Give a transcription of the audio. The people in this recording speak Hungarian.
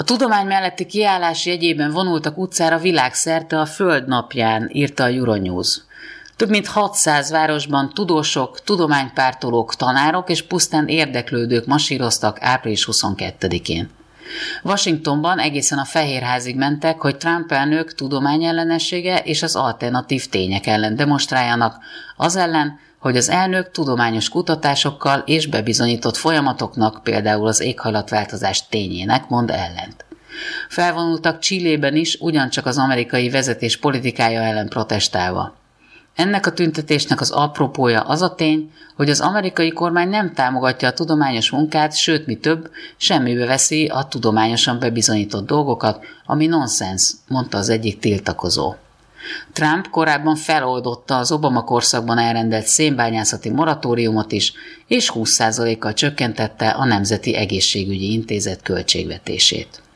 tudomány melletti kiállás jegyében vonultak utcára világszerte a Föld napján, írta a Euronews. Több mint 600 városban tudósok, tudománypártolók, tanárok és pusztán érdeklődők masíroztak április 22-én. Washingtonban egészen a Fehérházig mentek, hogy Trump elnök tudományellenessége és az alternatív tények ellen demonstráljanak, az ellen, hogy az elnök tudományos kutatásokkal és bebizonyított folyamatoknak, például az éghajlatváltozás tényének mond ellent. Felvonultak Chilében is, ugyancsak az amerikai vezetés politikája ellen protestálva. Ennek a tüntetésnek az apropója az a tény, hogy az amerikai kormány nem támogatja a tudományos munkát, sőt, mi több, semmibe veszi a tudományosan bebizonyított dolgokat, ami nonsens, mondta az egyik tiltakozó. Trump korábban feloldotta az Obama korszakban elrendelt szénbányászati moratóriumot is, és 20%-kal csökkentette a Nemzeti Egészségügyi Intézet költségvetését.